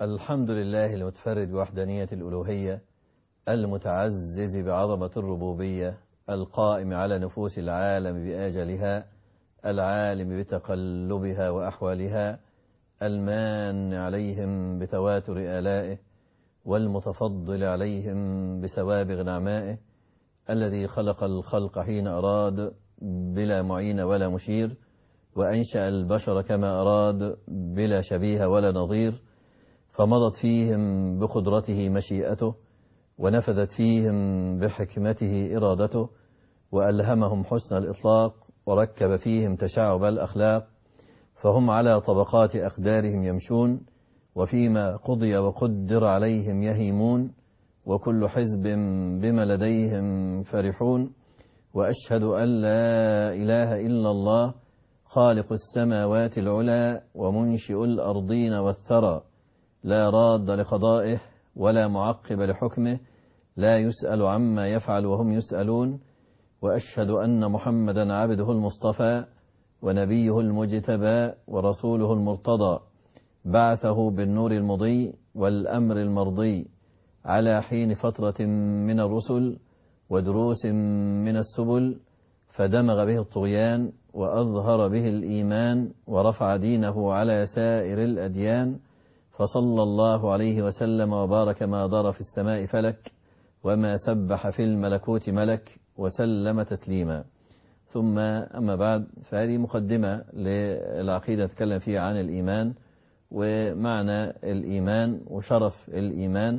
الحمد لله المتفرد بوحدانية الألوهية، المتعزز بعظمة الربوبية، القائم على نفوس العالم بآجلها، العالم بتقلبها وأحوالها، المان عليهم بتواتر آلائه، والمتفضل عليهم بسوابغ نعمائه، الذي خلق الخلق حين أراد بلا معين ولا مشير، وأنشأ البشر كما أراد بلا شبيه ولا نظير، فمضت فيهم بقدرته مشيئته، ونفذت فيهم بحكمته إرادته، وألهمهم حسن الإطلاق، وركب فيهم تشعب الأخلاق، فهم على طبقات أقدارهم يمشون، وفيما قضي وقدر عليهم يهيمون، وكل حزب بما لديهم فرحون. وأشهد أن لا إله إلا الله خالق السماوات العلى ومنشئ الأرضين والثرى، لا راد لقضائه ولا معقب لحكمه، لا يسأل عما يفعل وهم يسألون. وأشهد أن محمدا عبده المصطفى ونبيه المجتبى ورسوله المرتضى، بعثه بالنور المضي والأمر المرضي على حين فترة من الرسل ودروس من السبل، فدمغ به الطغيان وأظهر به الإيمان ورفع دينه على سائر الأديان، فصلى الله عليه وسلم وبارك ما دار في السماء فلك وما سبح في الملكوت ملك، وسلم تسليما. ثم أما بعد، فهذه مقدمة للعقيدة نتكلم فيها عن الإيمان ومعنى الإيمان وشرف الإيمان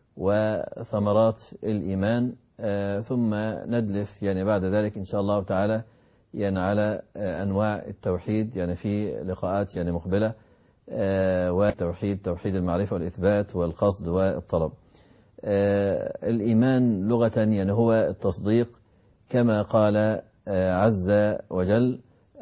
وثمرات الإيمان، ثم ندلف بعد ذلك إن شاء الله تعالى على أنواع التوحيد في لقاءات مقبلة، توحيد المعرفة والإثبات والقصد والطلب. الإيمان لغة هو التصديق، كما قال عز وجل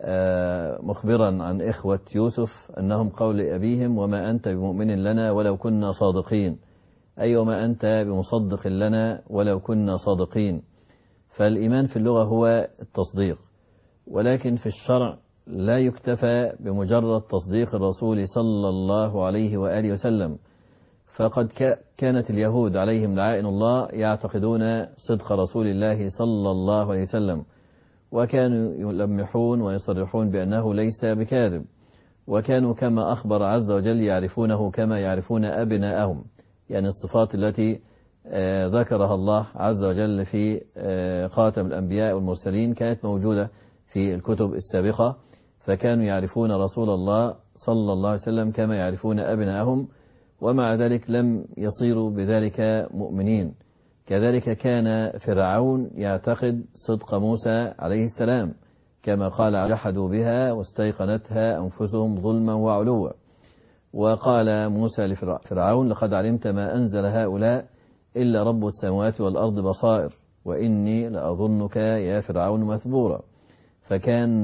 مخبرا عن إخوة يوسف أنهم قول أبيهم: وما أنت بمؤمن لنا ولو كنا صادقين، أي وما أنت بمصدق لنا ولو كنا صادقين. فالإيمان في اللغة هو التصديق، ولكن في الشرع لا يكتفى بمجرد تصديق الرسول صلى الله عليه وآله وسلم، فقد كانت اليهود عليهم لعائن الله يعتقدون صدق رسول الله صلى الله عليه وسلم، وكانوا يلمحون ويصرحون بأنه ليس بكاذب، وكانوا كما أخبر عز وجل يعرفونه كما يعرفون أبناءهم، الصفات التي ذكرها الله عز وجل في خاتم الأنبياء والمرسلين كانت موجودة في الكتب السابقة، فكانوا يعرفون رسول الله صلى الله عليه وسلم كما يعرفون أبناءهم، ومع ذلك لم يصيروا بذلك مؤمنين. كذلك كان فرعون يعتقد صدق موسى عليه السلام، كما قال: جحدوا بها واستيقنتها أنفسهم ظلما وعلوا. وقال موسى لفرعون: لقد علمت ما أنزل هؤلاء إلا رب السماوات والأرض بصائر وإني لأظنك يا فرعون مثبورا. فكان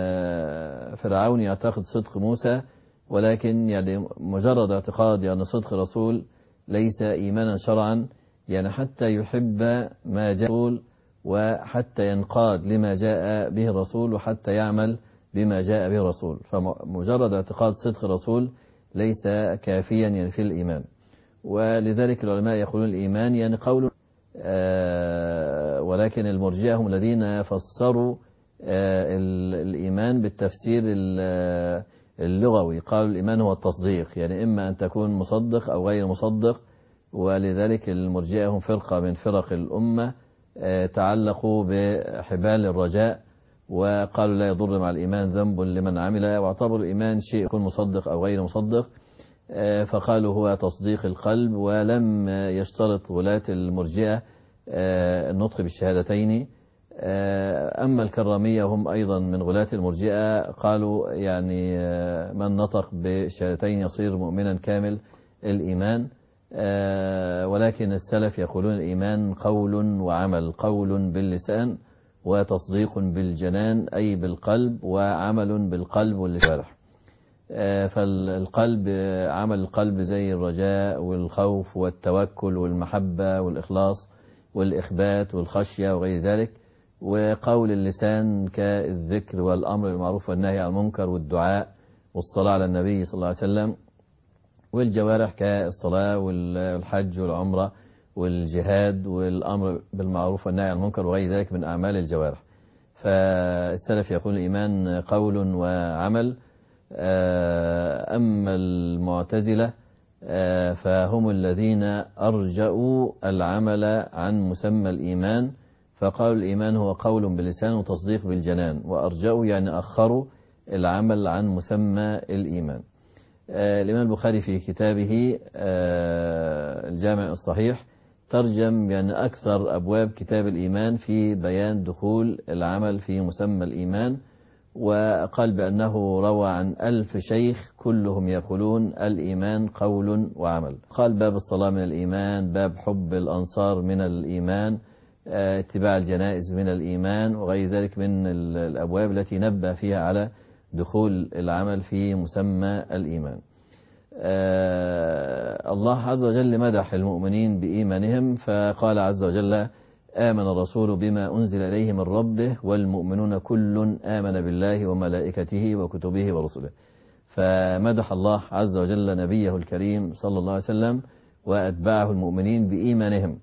فرعون يعتقد صدق موسى، ولكن مجرد اعتقاد صدق رسول ليس إيمانا شرعا، حتى يحب ما جاء الرسول، وحتى ينقاد لما جاء به الرسول، وحتى يعمل بما جاء به الرسول. فمجرد اعتقاد صدق الرسول ليس كافيا في الإيمان. ولذلك العلماء يقولون الإيمان قول، ولكن المرجئة هم الذين فسروا الإيمان بالتفسير اللغوي، قالوا الإيمان هو التصديق، إما أن تكون مصدق أو غير مصدق. ولذلك المرجئة هم فرقة من فرق الأمة تعلقوا بحبال الرجاء، وقالوا لا يضر مع الإيمان ذنب لمن عمل، واعتبروا الإيمان شيء يكون مصدق أو غير مصدق، فقالوا هو تصديق القلب، ولم يشترط ولاة المرجئة النطق بالشهادتين. أما الكرامية هم أيضا من غلاة المرجئة، قالوا من نطق بالشهادتين يصير مؤمنا كامل الإيمان. ولكن السلف يقولون الإيمان قول وعمل، قول باللسان وتصديق بالجنان أي بالقلب، وعمل بالقلب والجوارح. فالقلب عمل القلب زي الرجاء والخوف والتوكل والمحبة والإخلاص والإخبات والخشية وغير ذلك. وقول اللسان كالذكر والأمر بالمعروف والنهي عن المنكر والدعاء والصلاة على النبي صلى الله عليه وسلم. والجوارح كالصلاة والحج والعمرة والجهاد والأمر بالمعروف والنهي عن المنكر وغير ذلك من أعمال الجوارح. فالسلف يقول الإيمان قول وعمل. أما المعتزلة فهم الذين أرجأوا العمل عن مسمى الإيمان، فقالوا الإيمان هو قول باللسان وتصديق بالجنان، وأرجأوا يعني أخروا العمل عن مسمى الإيمان. الإمام البخاري في كتابه الجامع الصحيح ترجم يعني أكثر أبواب كتاب الإيمان في بيان دخول العمل في مسمى الإيمان، وقال بأنه روى عن 1000 شيخ كلهم يقولون الإيمان قول وعمل. قال باب الصلاة من الإيمان، باب حب الأنصار من الإيمان، اتباع الجنائز من الإيمان، وغير ذلك من الأبواب التي نبه فيها على دخول العمل في مسمى الإيمان. الله عز وجل مدح المؤمنين بإيمانهم، فقال عز وجل آمن الرسول بما أنزل إليه من ربه والمؤمنون كل آمن بالله وملائكته وكتبه ورسله. فمدح الله عز وجل نبيه الكريم صلى الله عليه وسلم وأتباعه المؤمنين بإيمانهم.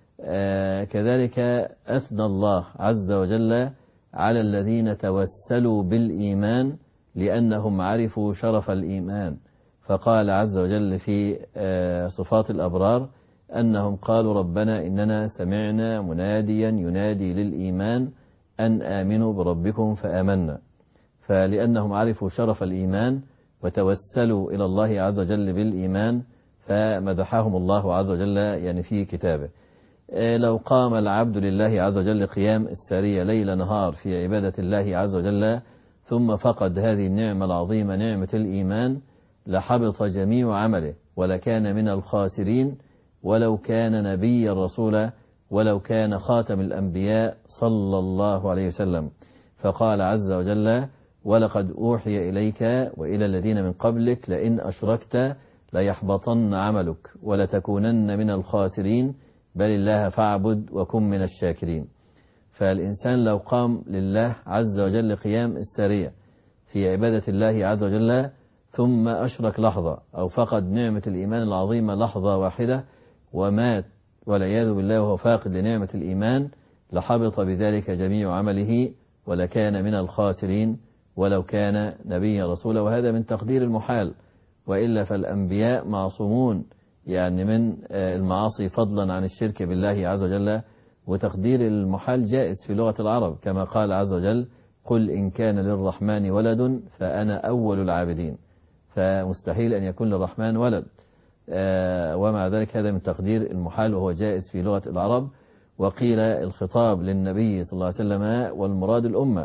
كذلك أثنى الله عز وجل على الذين توسلوا بالإيمان لأنهم عرفوا شرف الإيمان، فقال عز وجل في صفات الأبرار أنهم قالوا ربنا إننا سمعنا مناديا ينادي للإيمان أن آمنوا بربكم فآمنا. فلأنهم عرفوا شرف الإيمان وتوسلوا إلى الله عز وجل بالإيمان فمدحهم الله عز وجل يعني في كتابه. لو قام العبد لله عز وجل قيام السارية ليل نهار في عبادة الله عز وجل ثم فقد هذه النعمة العظيمة نعمة الإيمان لحبط جميع عمله ولكان من الخاسرين، ولو كان نبيا رسولا ولو كان خاتم الأنبياء صلى الله عليه وسلم. فقال عز وجل ولقد أوحي إليك وإلى الذين من قبلك لئن أشركت ليحبطن عملك ولتكونن من الخاسرين بل الله فاعبد وكن من الشاكرين. فالإنسان لو قام لله عز وجل قيام السارية في عبادة الله عز وجل ثم أشرك لحظة أو فقد نعمة الإيمان العظيمة لحظة واحدة ومات والعياذ بالله وهو فاقد لنعمة الإيمان لحبط بذلك جميع عمله ولكان من الخاسرين ولو كان نبيا رسولا. وهذا من تقدير المحال، وإلا فالأنبياء معصومون يعني من المعاصي فضلا عن الشرك بالله عز وجل، وتقدير المحال جائز في لغة العرب كما قال عز وجل قل إن كان للرحمن ولد فأنا أول العابدين، فمستحيل أن يكون للرحمن ولد. ومع ذلك هذا من تقدير المحال وهو جائز في لغة العرب. وقيل الخطاب للنبي صلى الله عليه وسلم والمراد الأمة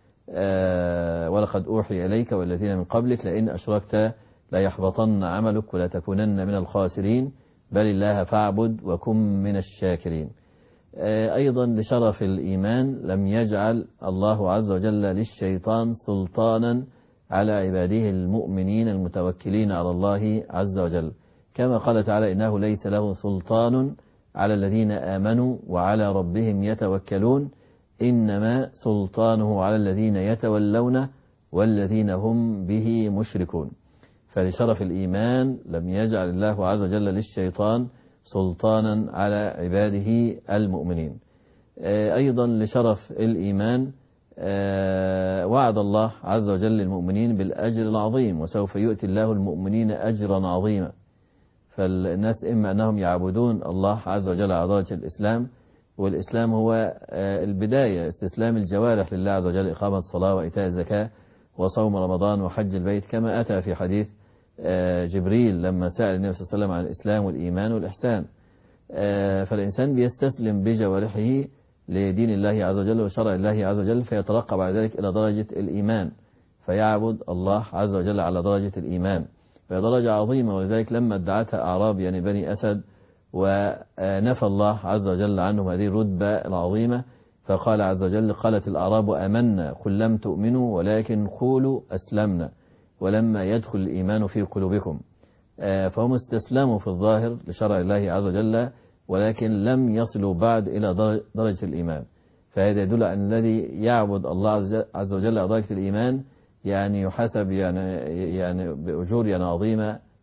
ولقد أوحي إليك والذين من قبلك لئن أشركت ليحبطن عملك ولا تكونن من الخاسرين بل الله فاعبد وكن من الشاكرين. أيضا لشرف الإيمان لم يجعل الله عز وجل للشيطان سلطانا على عباده المؤمنين المتوكلين على الله عز وجل، كما قال تعالى إنه ليس له سلطان على الذين آمنوا وعلى ربهم يتوكلون إنما سلطانه على الذين يتولونه والذين هم به مشركون. فلشرف الإيمان لم يجعل الله عز وجل للشيطان سلطانا على عباده المؤمنين. أيضا لشرف الإيمان وعد الله عز وجل المؤمنين بالأجر العظيم وسوف يؤتي الله المؤمنين أجرا عظيما. فالناس إما أنهم يعبدون الله عز وجل على درجة الإسلام، والإسلام هو البداية استسلام الجوارح لله عز وجل إقامة الصلاة وإيتاء الزكاة وصوم رمضان وحج البيت، كما أتى في حديث جبريل لما سأل النبي صلى الله عليه وسلم عن الإسلام والإيمان والإحسان. فالإنسان بيستسلم بجوارحه لدين الله عز وجل وشرع الله عز وجل فيترقى بعد ذلك إلى درجة الإيمان فيعبد الله عز وجل على درجة الإيمان، فهي درجة عظيمة. ولذلك لما ادعتها أعراب يعني بني أسد ونفى الله عز وجل عنهم هذه الرتبة العظيمة فقال عز وجل قالت الأعراب آمنا قل لم تؤمنوا ولكن قولوا أسلمنا ولما يدخل الإيمان في قلوبكم. فهم استسلموا في الظاهر لشرع الله عز وجل ولكن لم يصلوا بعد إلى درجة الإيمان. فهذا يدل أن الذي يعبد الله عز وجل على درجة الإيمان يعني يحاسب يعني بأجور يعني عظيمة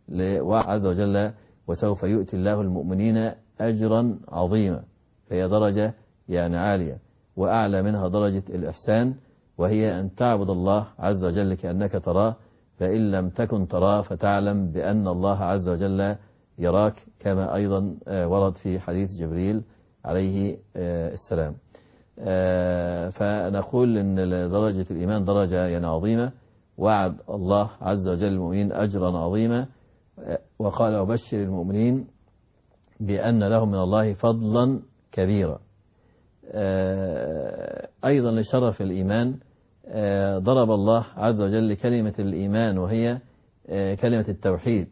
عز وجل وسوف يؤتي الله المؤمنين أجرا عظيما، فهي درجة يعني عالية، وأعلى منها درجة الإحسان، وهي أن تعبد الله عز وجل كأنك تراه، فإن لم تكن تراه فتعلم بأن الله عز وجل يراك، كما أيضا ورد في حديث جبريل عليه السلام. فنقول أن درجة الإيمان درجة يعني عظيمة، وعد الله عز وجل المؤمنين أجرا عظيما، وقال وبشر المؤمنين بأن لهم من الله فضلا كبيرا. أيضا لشرف الإيمان ضرب الله عز وجل كلمة الإيمان، وهي كلمة التوحيد،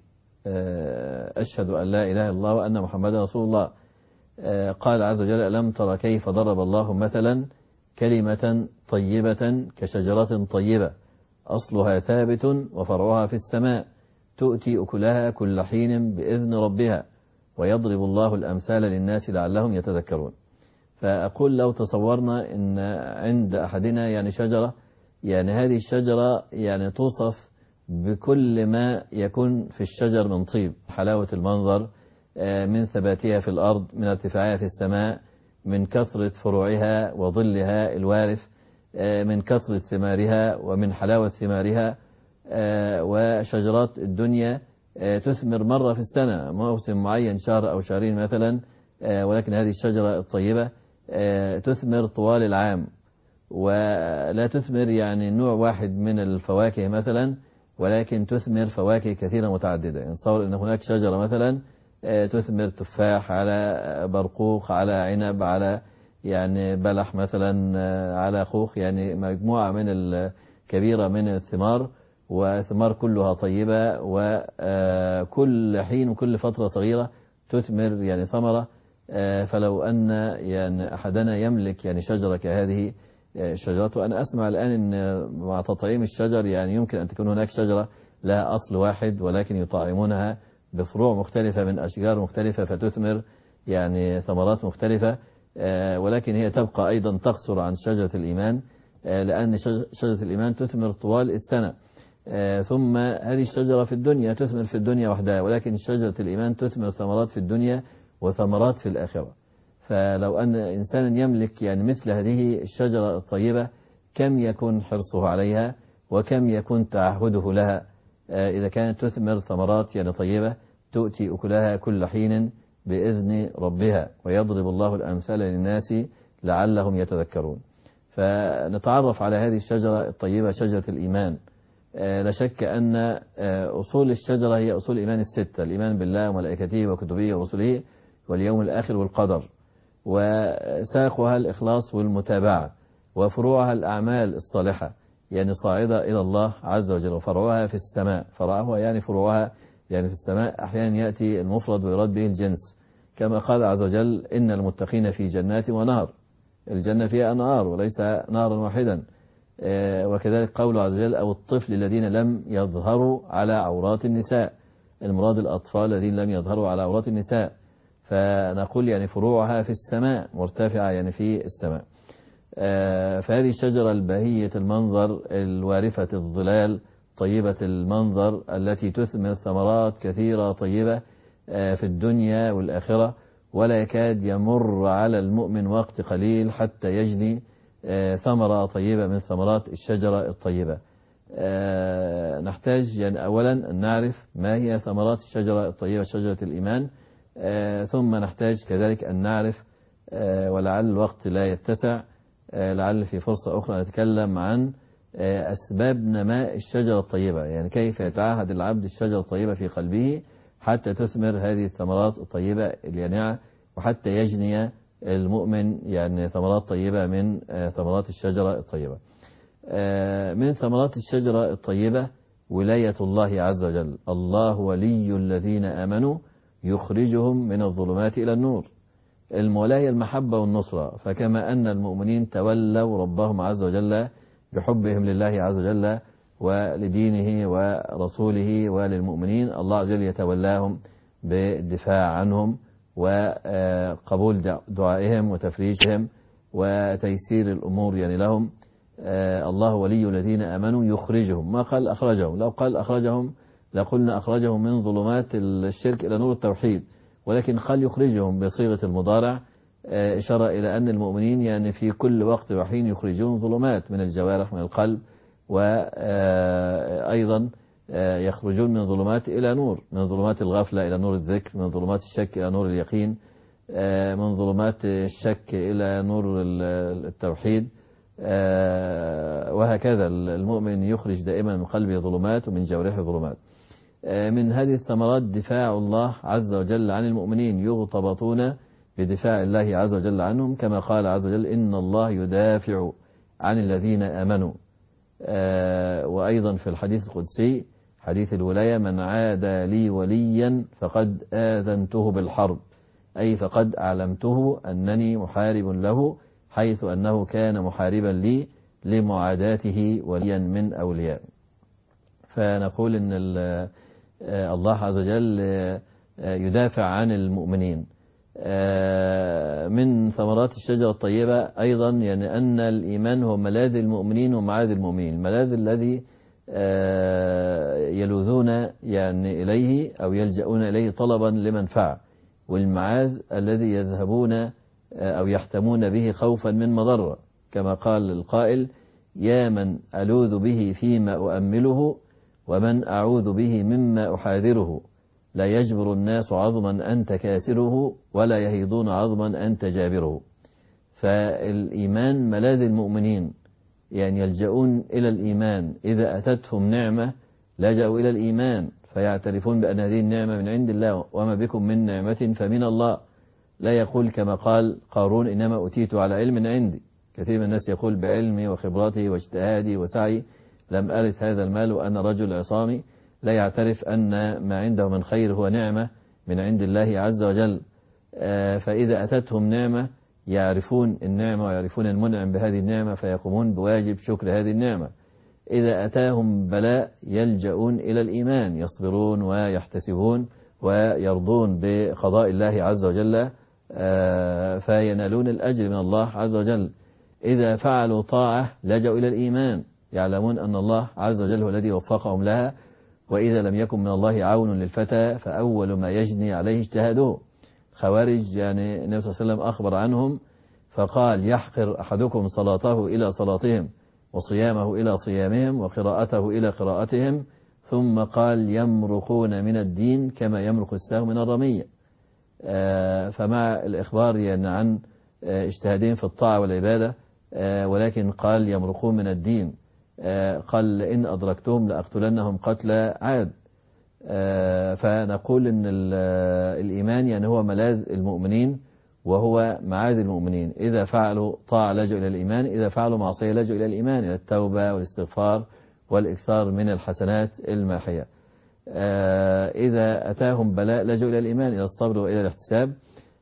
أشهد أن لا إله إلا الله وأن محمدا رسول الله. قال عز وجل ألم تر كيف ضرب الله مثلا كلمة طيبة كشجرة طيبة أصلها ثابت وفرعها في السماء تؤتي أكلها كل حين بإذن ربها ويضرب الله الأمثال للناس لعلهم يتذكرون. فأقول لو تصورنا أن عند أحدنا يعني شجرة، يعني هذه الشجرة يعني توصف بكل ما يكون في الشجر من طيب، حلاوة المنظر، من ثباتها في الأرض، من ارتفاعها في السماء، من كثرة فروعها وظلها الوارف، من كثرة ثمارها ومن حلاوة ثمارها. وشجرات الدنيا تثمر مرة في السنة، موسم معين شهر أو شهرين مثلا، ولكن هذه الشجرة الطيبة تثمر طوال العام، ولا تثمر يعني نوع واحد من الفواكه مثلا، ولكن تثمر فواكه كثيرة متعددة. يعني نتصور أن هناك شجرة مثلا تثمر تفاح، على برقوق، على عنب، على يعني بلح مثلا، على خوخ، يعني مجموعة من الكبيرة من الثمار، وثمار كلها طيبة، وكل حين وكل فترة صغيرة تثمر يعني ثمرة. فلو أن يعني أحدنا يملك يعني شجرة كهذه الشجرات، وأنا أسمع الآن أن مع تطعيم الشجر يعني يمكن أن تكون هناك شجرة لها أصل واحد، ولكن يطعمونها بفروع مختلفة من أشجار مختلفة فتثمر يعني ثمرات مختلفة، ولكن هي تبقى أيضا تقصر عن شجرة الإيمان، لأن شجرة الإيمان تثمر طوال السنة. ثم هذه الشجرة في الدنيا تثمر في الدنيا وحدها، ولكن شجرة الإيمان تثمر ثمرات في الدنيا وثمرات في الآخرة. فلو أن إنسانا يملك يعني مثل هذه الشجرة الطيبة، كم يكون حرصه عليها وكم يكون تعهده لها إذا كانت تثمر ثمرات يعني طيبة تؤتي أكلها كل حين بإذن ربها ويضرب الله الأمثال للناس لعلهم يتذكرون. فنتعرف على هذه الشجرة الطيبة، شجرة الإيمان. لا شك أن أصول الشجرة هي أصول الإيمان الستة: الإيمان بالله وملائكته وكتبه ورسله واليوم الآخر والقدر، وساقها الإخلاص والمتابعة، وفروعها الأعمال الصالحة يعني صاعدة إلى الله عز وجل، وفرعها في السماء. فرعها يعني فروعها يعني في السماء، أحيانا يأتي المفرد ويراد به الجنس، كما قال عز وجل إن المتقين في جنات ونهر. الجنة فيها أنهار وليس نهرا واحدا. وكذلك قوله عز وجل أو الطفل الذين لم يظهروا على عورات النساء، المراد الأطفال الذين لم يظهروا على عورات النساء. فنقول يعني فروعها في السماء، مرتفعة يعني في السماء. فهذه الشجرة البهية المنظر، الوارفة الظلال، طيبة المنظر، التي تثمر ثمرات كثيرة طيبة في الدنيا والآخرة، ولا يكاد يمر على المؤمن وقت قليل حتى يجني ثمرة طيبة من ثمرات الشجرة الطيبة. نحتاج يعني أولا أن نعرف ما هي ثمرات الشجرة الطيبة، شجرة الإيمان. ثم نحتاج كذلك أن نعرف، ولعل الوقت لا يتسع، لعل في فرصة أخرى نتكلم عن أسباب نماء الشجرة الطيبة، يعني كيف يتعهد العبد الشجرة الطيبة في قلبه حتى تثمر هذه الثمرات الطيبة اليانعة، وحتى يجني المؤمن يعني ثمرات طيبة من ثمرات الشجرة الطيبة. من ثمرات الشجرة الطيبة ولاية الله عز وجل. الله ولي الذين آمنوا يخرجهم من الظلمات إلى النور. المولاة المحبة والنصرة، فكما أن المؤمنين تولوا ربهم عز وجل بحبهم لله عز وجل ولدينه ورسوله وللمؤمنين، الله عز وجل يتولاهم بالدفاع عنهم وقبول دعائهم وتفريجهم وتيسير الأمور يعني لهم. الله ولي الذين آمنوا يخرجهم، ما قال أخرجهم. لو قال أخرجهم لقلنا أخرجهم من ظلمات الشرك إلى نور التوحيد، ولكن قال يخرجهم بصيغة المضارع، إشارة إلى أن المؤمنين يعني في كل وقت وحين يخرجون ظلمات من الجوارح من القلب، وأيضا يخرجون من ظلمات إلى نور، من ظلمات الغفلة إلى نور الذكر، من ظلمات الشك إلى نور اليقين، من ظلمات الشك إلى نور التوحيد، وهكذا المؤمن يخرج دائما من قلبه ظلمات ومن جوارحه ظلمات. من هذه الثمرات دفاع الله عز وجل عن المؤمنين، يغتبطون بدفاع الله عز وجل عنهم، كما قال عز وجل إن الله يدافع عن الذين آمنوا. وأيضا في الحديث القدسي حديث الولاية من عادى لي وليا فقد آذنته بالحرب، أي فقد أعلمته أنني محارب له، حيث أنه كان محاربا لي لمعاداته وليا من أولياء. فنقول أن الله عز وجل يدافع عن المؤمنين. من ثمرات الشجرة الطيبة أيضا يعني أن الإيمان هو ملاذ المؤمنين ومعاذ المؤمنين، الملاذ الذي يلوذون يعني إليه أو يلجؤون إليه طلبا لمنفعة، والمعاذ الذي يذهبون أو يحتمون به خوفا من مضرة، كما قال القائل يا من ألوذ به فيما أؤمله ومن أعوذ به مما أحاذره، لا يجبر الناس عظما أنت كاسره ولا يهيضون عظما أنت جابره. فالإيمان ملاذ المؤمنين، يعني يلجؤون إلى الإيمان، إذا أتتهم نعمة لجأوا إلى الإيمان فيعترفون بأن هذه النعمة من عند الله، وما بكم من نعمة فمن الله. لا يقول كما قال قارون إنما أوتيت على علم عندي، كثير من الناس يقول بعلمي وخبرتي واجتهادي وسعي لم أرث هذا المال وأنا رجل عصامي، لا يعترف أن ما عنده من خير هو نعمة من عند الله عز وجل. فإذا أتتهم نعمة يعرفون النعمة ويعرفون المنعم بهذه النعمة فيقومون بواجب شكر هذه النعمة. إذا أتاهم بلاء يلجؤون إلى الإيمان، يصبرون ويحتسبون ويرضون بقضاء الله عز وجل فينالون الأجر من الله عز وجل. إذا فعلوا طاعة لجأوا إلى الإيمان، يعلمون أن الله عز وجل هو الذي وفقهم لها، وإذا لم يكن من الله عون للفتى فأول ما يجني عليه اجتهاده. خوارج يعني النبي صلى الله عليه وسلم أخبر عنهم فقال يحقر أحدكم صلاته إلى صلاتهم وصيامه إلى صيامهم وقراءته إلى قراءتهم، ثم قال يمرقون من الدين كما يمرق السهم من الرمية. فمع الإخبار يعني عن اجتهادهم في الطاعة والعبادة، ولكن قال يمرقون من الدين، قال إن أدركتهم لأقتلنهم قتل عاد. فنقول أن الإيمان يعني هو ملاذ المؤمنين وهو معاذ المؤمنين، إذا فعلوا طاعة لجوا إلى الإيمان، إذا فعلوا معصية لجوا إلى الإيمان، إلى التوبة والاستغفار والإكثار من الحسنات الماحية. إذا أتاهم بلاء لجوا إلى الإيمان، إلى الصبر وإلى الاحتساب.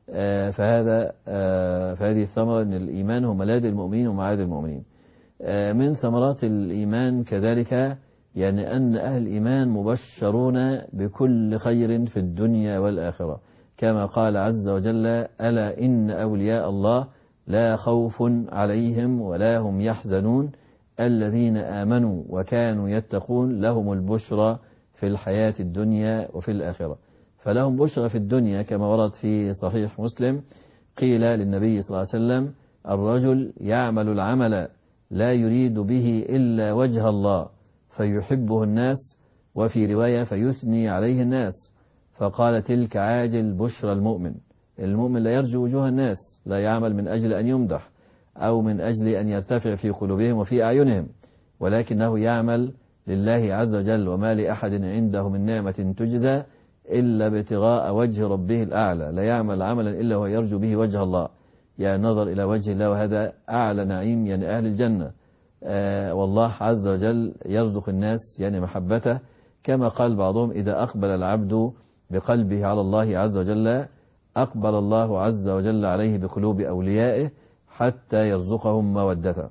فهذه الثمرة أن الإيمان هو ملاذ المؤمنين ومعاذ المؤمنين. من ثمرات الإيمان كذلك يعني أن أهل الإيمان مبشرون بكل خير في الدنيا والآخرة، كما قال عز وجل ألا إن أولياء الله لا خوف عليهم ولا هم يحزنون الذين آمنوا وكانوا يتقون لهم البشرى في الحياة الدنيا وفي الآخرة. فلهم بشرى في الدنيا كما ورد في صحيح مسلم، قيل للنبي صلى الله عليه وسلم الرجل يعمل العمل لا يريد به إلا وجه الله فيحبه الناس، وفي رواية فيثني عليه الناس، فقال تلك عاجل بشرى المؤمن. المؤمن لا يرجو وجوه الناس، لا يعمل من أجل أن يمدح أو من أجل أن يرتفع في قلوبهم وفي أعينهم، ولكنه يعمل لله عز وجل، وما لأحد عنده من نعمة تجزى إلا ابتغاء وجه ربه الأعلى، لا يعمل عملا إلا وهو يرجو به وجه الله، يعني نظر إلى وجه الله، وهذا أعلى نعيم يعني أهل الجنة. والله عز وجل يرزق الناس يعني محبته، كما قال بعضهم إذا أقبل العبد بقلبه على الله عز وجل أقبل الله عز وجل عليه بقلوب أوليائه حتى يرزقهم مودته.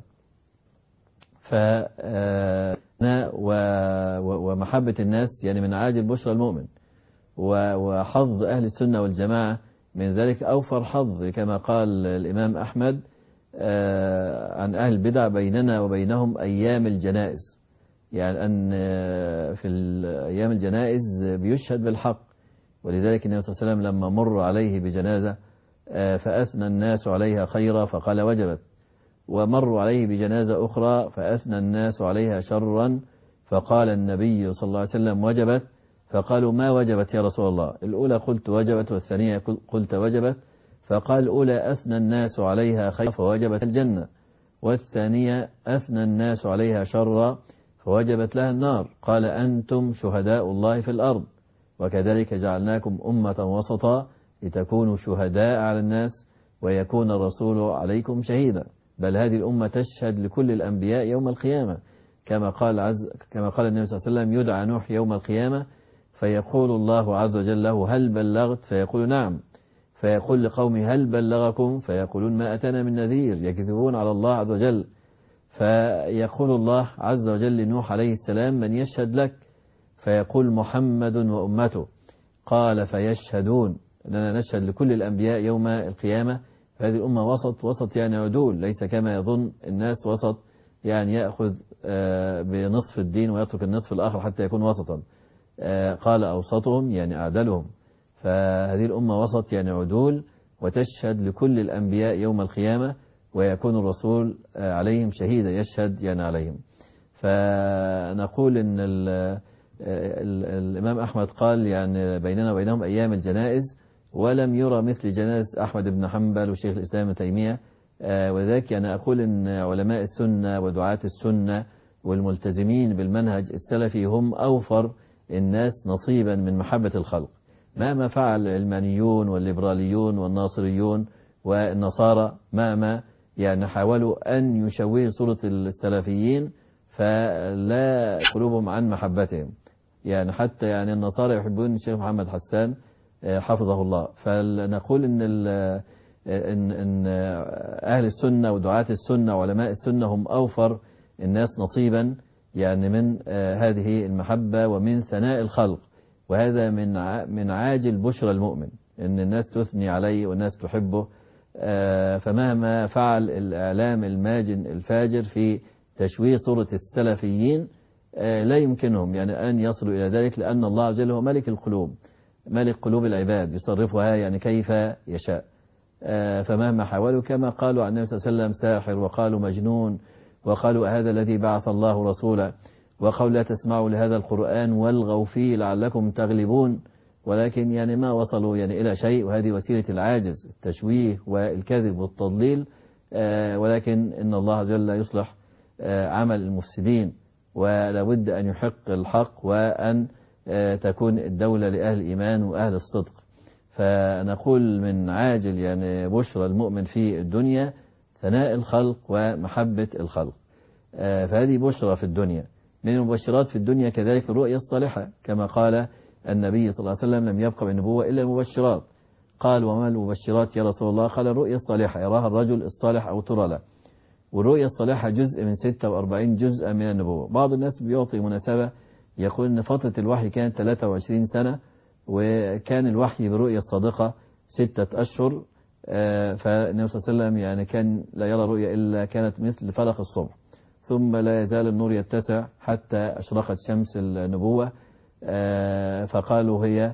ومحبة الناس يعني من عاجل بشرى المؤمن، وحظ أهل السنة والجماعة من ذلك أوفر حظ، كما قال الإمام أحمد عن أهل البدع بيننا وبينهم أيام الجنائز، يعني أن في أيام الجنائز بيشهد بالحق، ولذلك النبي صلى الله عليه وسلم لما مر عليه بجنازة فأثنى الناس عليها خيرا فقال وجبت، ومروا عليه بجنازة أخرى فأثنى الناس عليها شرا فقال النبي صلى الله عليه وسلم وجبت، فقالوا ما وجبت يا رسول الله؟ الأولى قلت وجبت والثانية قلت وجبت، فقال الأولى أثنى الناس عليها خيرا فوجبت الجنة، والثانية أثنى الناس عليها شرا فوجبت لها النار. قال أنتم شهداء الله في الأرض وكذلك جعلناكم أمة وسطا لتكونوا شهداء على الناس ويكون الرسول عليكم شهيدا. بل هذه الأمة تشهد لكل الأنبياء يوم القيامة، كما قال النبي صلى الله عليه وسلم يدعى نوح يوم القيامة فيقول الله عز وجل له هل بلغت؟ فيقول نعم، فيقول لقومه هل بلغكم؟ فيقولون ما أتانا من نذير، يكذبون على الله عز وجل. فيقول الله عز وجل لنوح عليه السلام من يشهد لك؟ فيقول محمد وأمته. قال فيشهدون أننا نشهد لكل الأنبياء يوم القيامة. هذه الأمة وسط يعني عدول، ليس كما يظن الناس وسط يعني يأخذ بنصف الدين ويترك النصف الآخر حتى يكون وسطا. قال أوسطهم يعني أعدلهم. فهذه الأمة وسط يعني عدول وتشهد لكل الأنبياء يوم القيامة ويكون الرسول عليهم شهيدا يشهد يعني عليهم. فنقول إن الإمام أحمد قال يعني بيننا وبينهم أيام الجنائز، ولم يرى مثل جنائز أحمد بن حنبل وشيخ الإسلام ابن تيمية. وذلك أنا أقول إن علماء السنة ودعاة السنة والملتزمين بالمنهج السلفي هم أوفر الناس نصيبا من محبة الخلق. مهما فعل العلمانيون والليبراليون والناصريون والنصارى مهما يعني حاولوا أن يشوهوا صورة السلفيين فلا قلوبهم عن محبتهم. يعني حتى يعني النصارى يحبون الشيخ محمد حسان حفظه الله. فنقول إن أهل السنة ودعاة السنة وعلماء السنة هم أوفر الناس نصيبا يعني من هذه المحبة ومن ثناء الخلق. وهذا من عاجل بشرى المؤمن إن الناس تثني عليه والناس تحبه. فمهما فعل الإعلام الماجن الفاجر في تشويه صورة السلفيين لا يمكنهم يعني أن يصلوا إلى ذلك، لأن الله عز وجل هو ملك القلوب، ملك قلوب العباد يصرفها يعني كيف يشاء. فمهما حاولوا كما قالوا عن النبي صلى الله عليه وسلم ساحر، وقالوا مجنون، وقالوا هذا الذي بعث الله رسولا، وقالوا لا تسمعوا لهذا القرآن والغوا فيه لعلكم تغلبون، ولكن يعني ما وصلوا يعني إلى شيء. وهذه وسيلة العاجز التشويه والكذب والتضليل. ولكن إن الله عز وجل يصلح عمل المفسدين، ولا بد أن يحق الحق وأن تكون الدولة لأهل الإيمان وأهل الصدق. فنقول من عاجل يعني بشرى المؤمن في الدنيا ثناء الخلق ومحبة الخلق. فهذه بشرى في الدنيا. من المبشرات في الدنيا كذلك الرؤيا الصالحة، كما قال النبي صلى الله عليه وسلم لم يبقى بالنبوة إلا المبشرات. قال وما المبشرات يا رسول الله؟ قال الرؤيا الصالحة يراها الرجل الصالح أو ترى له. والرؤيا الصالحة جزء من 46 جزء من النبوة. بعض الناس بيعطي مناسبة يقول أن فترة الوحي كانت 23 سنة، وكان الوحي برؤيا الصادقة 6 أشهر. فالنبي صلى الله عليه وسلم يعني كان لا يرى رؤيا إلا كانت مثل فلق الصبح، ثم لا يزال النور يتسع حتى أشرقت شمس النبوة. فقالوا هي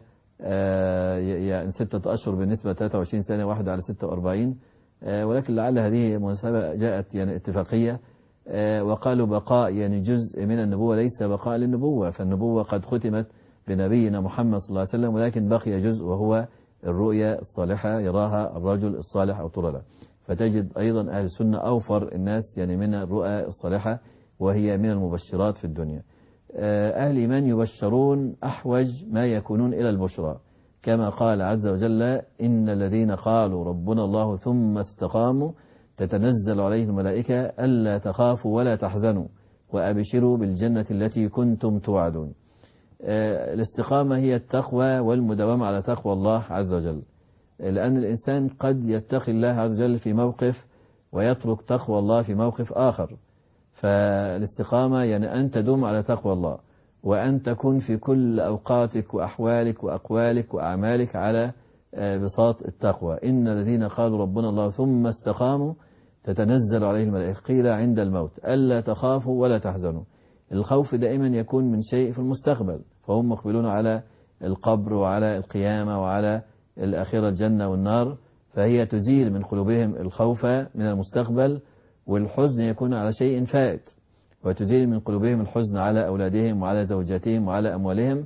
يعني 6 أشهر بالنسبة 23 سنة، واحدة على 46. ولكن لعل هذه مناسبة جاءت يعني اتفاقية. وقالوا بقاء يعني جزء من النبوة ليس بقاء للنبوة، فالنبوة قد ختمت بنبينا محمد صلى الله عليه وسلم، ولكن بقي جزء وهو الرؤيا الصالحة يراها الرجل الصالح أو ترى له. فتجد أيضا أهل السنة أوفر الناس يعني من الرؤى الصالحة، وهي من المبشرات في الدنيا. أهل الإيمان يبشرون أحوج ما يكونون إلى البشرى، كما قال عز وجل إن الذين قالوا ربنا الله ثم استقاموا تتنزل عليهم الملائكة ألا تخافوا ولا تحزنوا وأبشروا بالجنة التي كنتم توعدون. الاستقامة هي التقوى والمداومة على تقوى الله عز وجل، لأن الإنسان قد يتقي الله عز وجل في موقف ويترك تقوى الله في موقف آخر. فالاستقامة يعني أن تدوم على تقوى الله، وأن تكون في كل أوقاتك وأحوالك وأقوالك وأعمالك على بساط التقوى. إن الذين قالوا ربنا الله ثم استقاموا تتنزل عليهم الملائكة قيل عند الموت ألا تخافوا ولا تحزنوا. الخوف دائما يكون من شيء في المستقبل، فهم مقبلون على القبر وعلى القيامة وعلى الآخرة الجنة والنار، فهي تزيل من قلوبهم الخوف من المستقبل، والحزن يكون على شيء فائت، وتزيل من قلوبهم الحزن على أولادهم وعلى زوجاتهم وعلى أموالهم.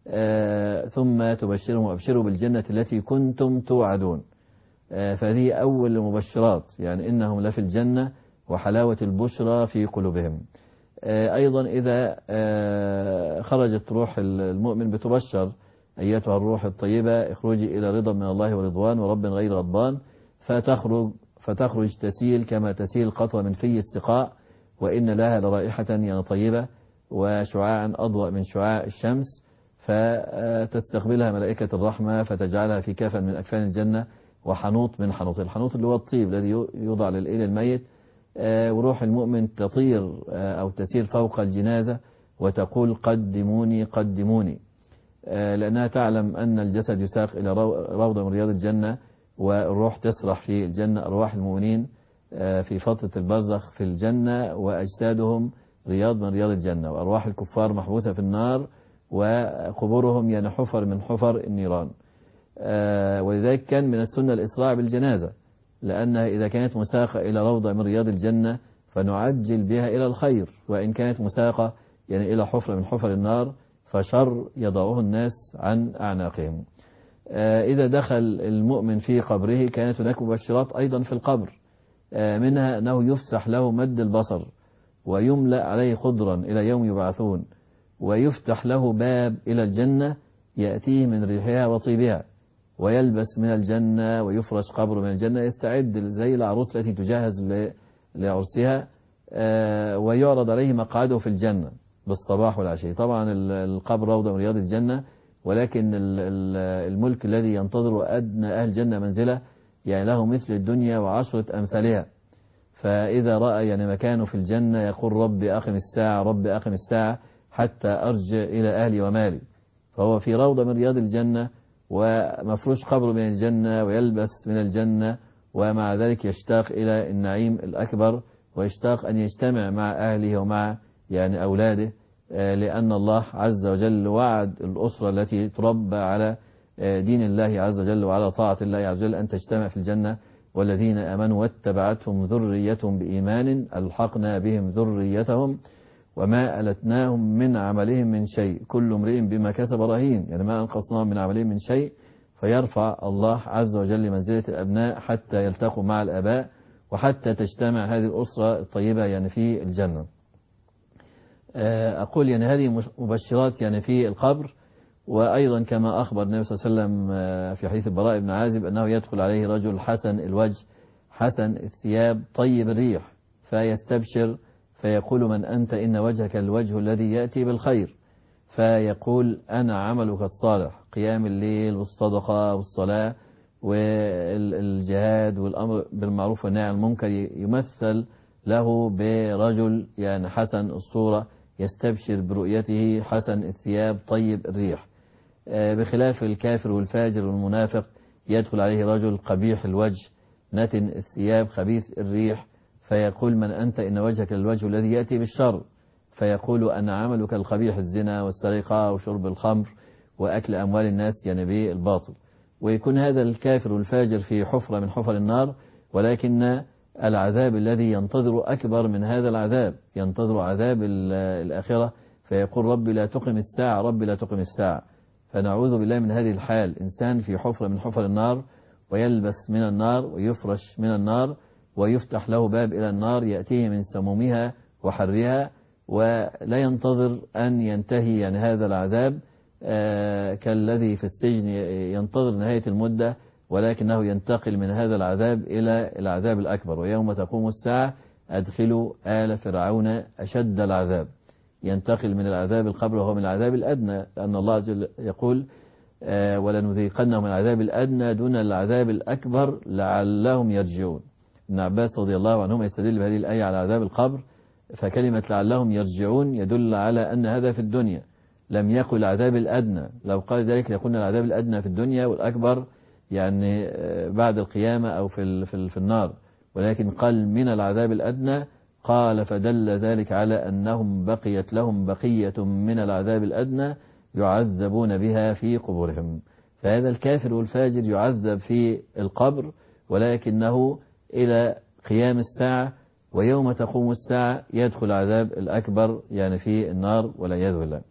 ثم تبشرهم وأبشروا بالجنة التي كنتم توعدون. فهذه أول المبشرات، يعني إنهم لفي الجنة وحلاوة البشرى في قلوبهم. أيضا إذا خرجت روح المؤمن بتبشر: أيتها الروح الطيبة اخرجي إلى رضا من الله ورضوان ورب غير غضبان، فتخرج تسيل كما تسيل القطرة من في السقاء، وإن لها لرائحة يعني طيبة وشعاعا أضوأ من شعاع الشمس، فتستقبلها ملائكة الرحمة فتجعلها في كفن من أكفان الجنة وحنوط من حنوط. الحنوط اللي هو الطيب الذي يوضع للإله الميت. وروح المؤمن تطير أو تسير فوق الجنازة وتقول: قدموني قدموني، لأنها تعلم أن الجسد يساق إلى روضة من رياض الجنة، والروح تسرح في الجنة. أرواح المؤمنين في فترة البرزخ في الجنة، وأجسادهم رياض من رياض الجنة، وأرواح الكفار محبوسة في النار، وقبورهم يعني حفر من حفر النيران. ولذلك كان من السنة الإسراع بالجنازة، لأنها إذا كانت مساقة إلى روضة من رياض الجنة فنعجل بها إلى الخير، وإن كانت مساقة يعني إلى حفرة من حفر النار فشر يضعه الناس عن أعناقهم. إذا دخل المؤمن في قبره كانت هناك مبشرات أيضا في القبر، منها أنه يفسح له مد البصر، ويملأ عليه خضرا إلى يوم يبعثون، ويفتح له باب إلى الجنة يأتيه من ريحها وطيبها، ويلبس من الجنة، ويفرش قبره من الجنة، يستعد زي العروس التي تجهز لعرسها، ويعرض عليه مقعده في الجنة بالصباح والعشي. طبعا القبر روضة من رياض الجنة، ولكن الملك الذي ينتظر أدنى أهل الجنة منزلة يعني له مثل الدنيا وعشرة أمثالها. فإذا رأى يعني مكانه في الجنة يقول: ربي أقم الساعة، ربي أقم الساعة حتى أرجع إلى أهلي ومالي. فهو في روضة من رياض الجنة، ومفروش قبره من الجنة، ويلبس من الجنة، ومع ذلك يشتاق إلى النعيم الأكبر، ويشتاق أن يجتمع مع أهله ومع يعني أولاده، لأن الله عز وجل وعد الأسرة التي تربى على دين الله عز وجل وعلى طاعة الله عز وجل أن تجتمع في الجنة: والذين آمنوا واتبعتهم ذريتهم بإيمان ألحقنا بهم ذريتهم وما ألتناهم من عملهم من شيء كل امرئ بما كسب رهين. يعني ما أنقصناهم من عملهم من شيء، فيرفع الله عز وجل منزلة الأبناء حتى يلتقوا مع الآباء، وحتى تجتمع هذه الأسرة الطيبة يعني في الجنة. أقول يعني هذه مبشرات يعني في القبر. وأيضا كما أخبر النبي صلى الله عليه وسلم في حديث البراء بن عازب أنه يدخل عليه رجل حسن الوجه حسن الثياب طيب الريح، فيستبشر فيقول: من أنت؟ إن وجهك الوجه الذي يأتي بالخير. فيقول: أنا عملك الصالح، قيام الليل والصدقة والصلاة والجهاد والأمر بالمعروف والنهي عن المنكر. يمثل له برجل يعني حسن الصورة يستبشر برؤيته حسن الثياب طيب الريح. بخلاف الكافر والفاجر والمنافق يدخل عليه رجل قبيح الوجه نتن الثياب خبيث الريح، فيقول: من أنت؟ إن وجهك الوجه الذي يأتي بالشر. فيقول: أنا عملك القبيح، الزنا والسرقة وشرب الخمر وأكل أموال الناس يعني بالباطل. ويكون هذا الكافر والفاجر في حفرة من حفر النار، ولكن العذاب الذي ينتظر أكبر من هذا العذاب، ينتظر عذاب الآخرة، فيقول: ربي لا تقم الساعة، ربي لا تقم الساعة. فنعوذ بالله من هذه الحال، إنسان في حفرة من حفر النار، ويلبس من النار، ويفرش من النار، ويفتح له باب إلى النار يأتيه من سمومها وحرها، ولا ينتظر أن ينتهي يعني هذا العذاب كالذي في السجن ينتظر نهاية المدة، ولكنه ينتقل من هذا العذاب إلى العذاب الأكبر. ويوم تقوم الساعة أدخلوا آل فرعون أشد العذاب. ينتقل من العذاب القبر وهو من العذاب الأدنى، لأن الله عز وجل يقول: ولنذيقنهم من العذاب الأدنى دون العذاب الأكبر لعلهم يرجعون. ابن عباس رضي الله عنهما يستدل بهذه الآية على عذاب القبر، فكلمة لعلهم يرجعون يدل على أن هذا في الدنيا، لم يقل العذاب الأدنى. لو قال ذلك يكون العذاب الأدنى في الدنيا والأكبر يعني بعد القيامة أو في النار، ولكن قال من العذاب الأدنى قال فدل ذلك على أنهم بقيت لهم بقية من العذاب الأدنى يعذبون بها في قبورهم. فهذا الكافر والفاجر يعذب في القبر، ولكنه إلى قيام الساعة ويوم تقوم الساعة يدخل العذاب الأكبر يعني في النار والعياذ بالله.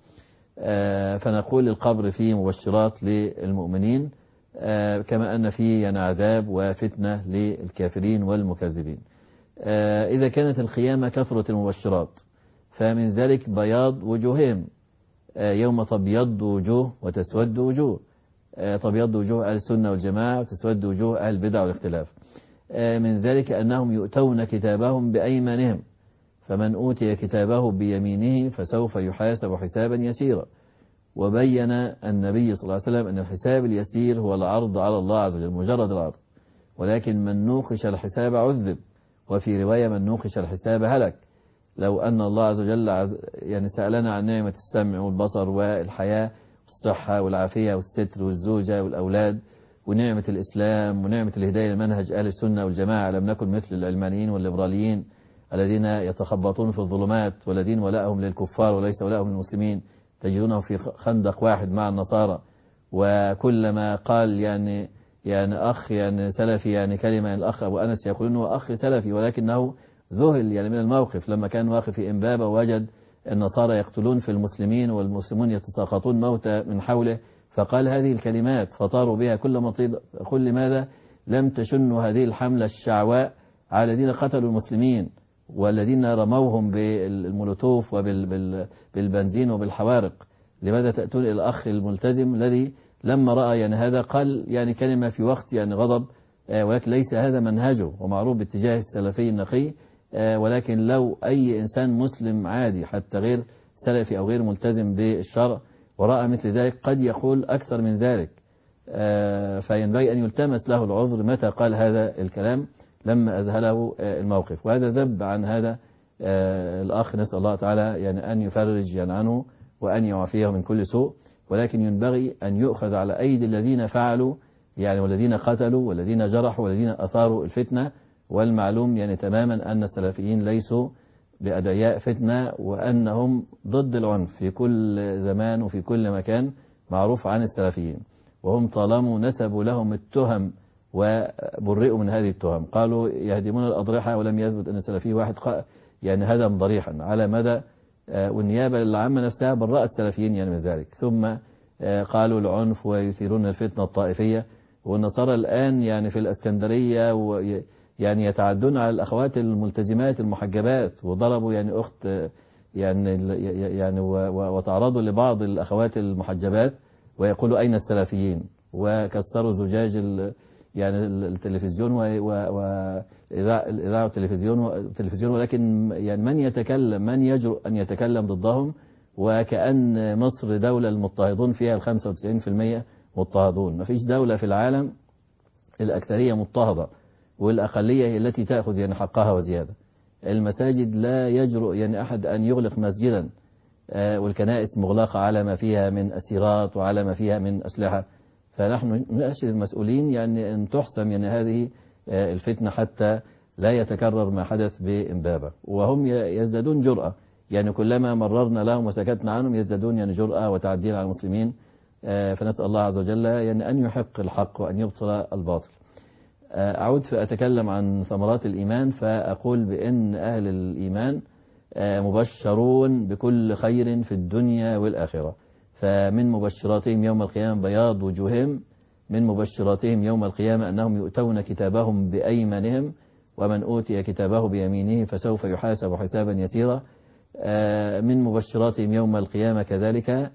فنقول القبر فيه مبشرات للمؤمنين كما أن فيه يعني عذاب وفتنة للكافرين والمكذبين. إذا كانت القيامة كثرة المبشرات فمن ذلك بياض وجوههم، يوم تبيض وجوه وتسود وجوه، تبيض وجوه أهل السنة والجماعة وتسود وجوه أهل البدع والاختلاف. من ذلك أنهم يؤتون كتابهم بأيمانهم، فمن أوتي كتابه بيمينه فسوف يحاسب حسابا يسيرا. وبين النبي صلى الله عليه وسلم أن الحساب اليسير هو العرض على الله عز وجل، مجرد العرض، ولكن من نوقش الحساب عذب، وفي رواية من نوقش الحساب هلك. لو أن الله عز وجل يعني سألنا عن نعمة السمع والبصر والحياة والصحة والعافية والستر والزوجة والأولاد ونعمة الإسلام ونعمة الهداية لمنهج أهل السنة والجماعة، لم نكن مثل العلمانيين والليبراليين الذين يتخبطون في الظلمات والذين ولاءهم للكفار وليس ولاءهم للمسلمين، تجدونهم في خندق واحد مع النصارى، وكلما قال يعني أخ يعني سلفي يعني كلمة، الأخ أبو أنس يقول أنه أخ سلفي، ولكنه ذهل يعني من الموقف لما كان واقف في إمبابة ووجد النصارى يقتلون في المسلمين والمسلمون يتساقطون موتى من حوله، فقال هذه الكلمات فطاروا بها كل مطيب. قل لماذا لم تشنوا هذه الحملة الشعواء على الذين قتلوا المسلمين والذين رموهم بالمولوتوف وبالبنزين وبالحوارق؟ لماذا تأتون إلى الأخ الملتزم الذي لما رأى يعني هذا قال يعني كلمة في وقت يعني غضب، ولكن ليس هذا منهجه ومعروف باتجاه السلفي النقي. ولكن لو أي إنسان مسلم عادي حتى غير سلفي أو غير ملتزم بالشرع ورأى مثل ذلك قد يقول أكثر من ذلك، فينبغي أن يلتمس له العذر متى قال هذا الكلام لما أذهله الموقف. وهذا ذب عن هذا الأخ، نسأل الله تعالى يعني أن يفرج يعني عنه وأن يعافيه من كل سوء. ولكن ينبغي أن يؤخذ على أيدي الذين فعلوا يعني والذين قتلوا والذين جرحوا والذين أثاروا الفتنة. والمعلوم يعني تماما أن السلفيين ليسوا بأدعياء فتنة، وأنهم ضد العنف في كل زمان وفي كل مكان، معروف عن السلفيين، وهم طالما نسبوا لهم التهم وبرئوا من هذه التهم. قالوا يهدمون الأضرحة ولم يثبت أن السلفي واحد يعني هدم ضريحا على مدى، والنيابة العامة نفسها برأت السلفيين يعني من ذلك. ثم قالوا العنف ويثيرون الفتنة الطائفية، والنصارى الآن يعني في الأسكندرية يعني يتعدون على الأخوات الملتزمات المحجبات، وضربوا يعني أخت يعني وتعرضوا لبعض الأخوات المحجبات ويقولوا أين السلفيين، وكسروا زجاج يعني التلفزيون وإذاعة التلفزيون. ولكن يعني من يجرؤ أن يتكلم ضدهم؟ وكأن مصر دولة المضطهدون فيها 95% مضطهدون. ما فيش دولة في العالم الأكثرية مضطهدة والأقلية هي التي تأخذ يعني حقها وزيادة. المساجد لا يجرؤ يعني أحد أن يغلق مسجدا، والكنائس مغلقة على ما فيها من أسيرات وعلى ما فيها من أسلحة. فنحن نأشد المسؤولين يعني أن تحسم يعني هذه الفتنة حتى لا يتكرر ما حدث بإمبابة. وهم يزدادون جرأة، يعني كلما مررنا لهم وسكتنا عنهم يزدادون يعني جرأة وتعديل على المسلمين. فنسأل الله عز وجل يعني أن يحق الحق وأن يبطل الباطل. أعود فأتكلم عن ثمرات الإيمان، فأقول بأن أهل الإيمان مبشرون بكل خير في الدنيا والآخرة. فمن مبشراتهم يوم القيامة بياض وجوههم، من مبشراتهم يوم القيامة أنهم يؤتون كتابهم بأيمانهم، ومن أوتي كتابه بيمينه فسوف يحاسب حسابا يسيرا. من مبشراتهم يوم القيامة كذلك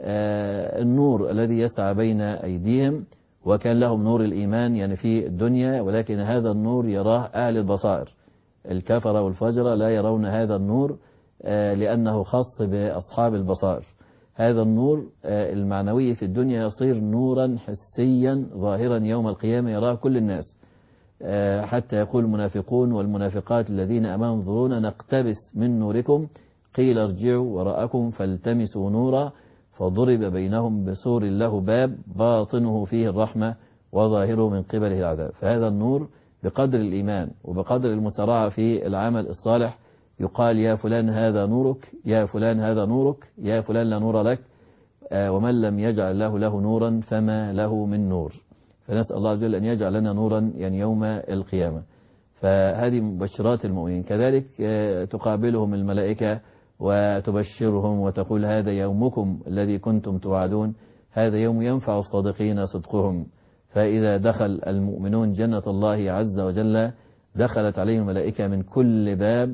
النور الذي يسعى بين أيديهم، وكان لهم نور الإيمان يعني في الدنيا، ولكن هذا النور يراه أهل البصائر. الكفرة والفجرة لا يرون هذا النور لأنه خاص بأصحاب البصائر. هذا النور المعنوي في الدنيا يصير نورا حسيا ظاهرا يوم القيامة يراه كل الناس، حتى يقول المنافقون والمنافقات الذين أمامهم انظرونا نقتبس من نوركم قيل ارجعوا وراءكم فالتمسوا نورا فضرب بينهم بسور له باب باطنه فيه الرحمة وظاهره من قبله العذاب. فهذا النور بقدر الإيمان وبقدر المسارعة في العمل الصالح يقال يا فلان هذا نورك، يا فلان هذا نورك، يا فلان لا نور لك، ومن لم يجعل له نورا فما له من نور. فنسأل الله عز وجل أن يجعل لنا نورا يعني يوم القيامة. فهذه مبشرات المؤمنين. كذلك تقابلهم الملائكة وتبشرهم وتقول هذا يومكم الذي كنتم توعدون، هذا يوم ينفع الصادقين صدقهم. فإذا دخل المؤمنون جنة الله عز وجل دخلت عليهم الملائكة من كل باب،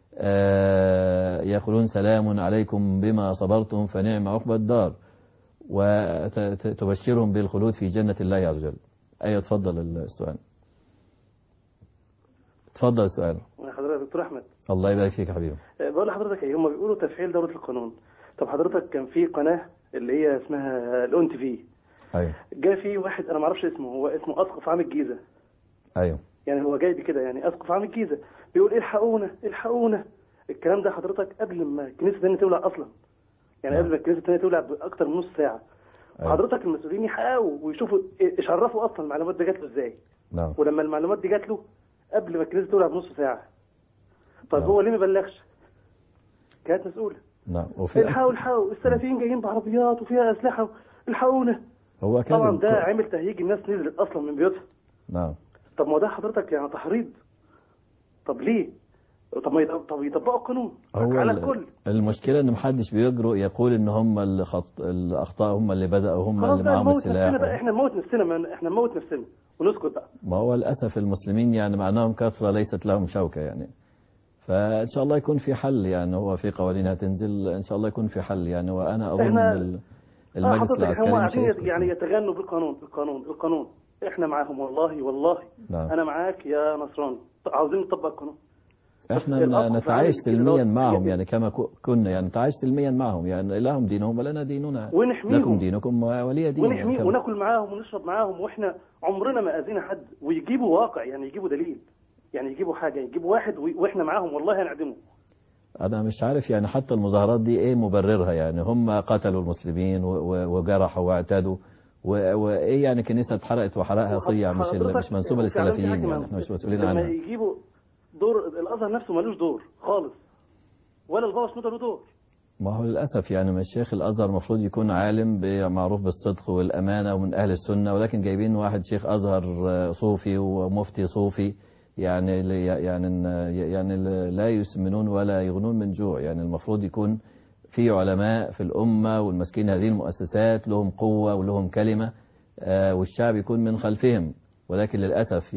يقولون سلام عليكم بما صبرتم فنعم عقبى الدار، وتبشرهم بالخلود في جنة الله عز وجل. أيوة تفضل السؤال. تفضل السؤال. حضرتك دكتور أحمد. الله يبارك فيك حبيبي. بقول لحضرتك ايه، هم بيقولوا تفعيل دورة القانون. طب حضرتك كان في قناة اللي هي اسمها الأون تي في. ايوه. جاء في واحد انا ما اعرفش اسمه، هو اسمه اسقف عام الجيزة. ايوه. يعني هو جاي كده يعني اسقف عام الجيزة بيقول الحقونا الحقونا. الكلام ده حضرتك قبل ما الكنيسة الثانية تولع اصلا. يعني قبل ما الكنيسة الثانية تولع باكتر من نص ساعة. أيوة. حضرتك المسؤولين يحققوا ويشوفوا ايش عرفوا اصلا المعلومات دي جات له ازاي. نعم. ولما المعلومات دي جات له قبل ما الكنيسة تولع بنص ساعة. طب نعم. هو ليه ما بلغش؟ كانت مسؤولة. نعم. وفي الحقوا السلفيين جايين بعربيات وفيها أسلحة الحقونا. هو كان طبعا ده عامل تهييج، الناس نزلت أصلا من بيوتها. نعم. طب ما ده حضرتك يعني تحريض. طب ليه؟ طب يطبقوا القانون على الكل. المشكلة ان محدش بيجرؤ يقول ان هم اللي اخطاوا، هم اللي بدأوا، هم اللي معاهم السلاح. احنا نموت نفسنا، احنا نموت نفسنا ونسكت بقى. ما هو للأسف المسلمين يعني معناهم كثرة ليست لهم شوكة يعني. فإن شاء الله يكون في حل، يعني هو في قوانين هتنزل إن شاء الله يكون في حل يعني. وأنا أظن المجلس العسكري هم مش قاعدين يعني يتغنوا بالقانون القانون. احنا معاهم والله. نعم. أنا معاك يا نصراني، عاوزين نطبق القانون. احنا نتعايش سلميا معهم يعني كما كنا يعني نتعايش سلميا معهم، يعني لهم دينهم ولنا ديننا، ونحميهم. لكم دينكم ولي دين. ونحميهم يعني وناكل معاهم ونشرب معاهم، واحنا عمرنا ما اذينا حد. ويجيبوا واقع، يعني يجيبوا دليل، يعني يجيبوا حاجه، يجيبوا واحد واحنا معاهم والله هنعدمه. انا مش عارف يعني حتى المظاهرات دي ايه مبررها، يعني هم قتلوا المسلمين وجرحوا واعتدوا وايه يعني كنيسه اتحرقت وحرقها صيع، مش منسوبه للسلفيين يعني احنا مش مسؤولين عنها. لما يجيبوا دور الازهر نفسه ملوش دور خالص، ولا البابا شنودة له دور. ما هو للاسف يعني مش شيخ الازهر المفروض يكون عالم معروف بالصدق والامانه ومن اهل السنه، ولكن جايبين واحد شيخ ازهر صوفي ومفتي صوفي يعني لا يسمنون ولا يغنون من جوع. يعني المفروض يكون في علماء في الأمة والمسكين هذه المؤسسات لهم قوة ولهم كلمة، والشعب يكون من خلفهم. ولكن للأسف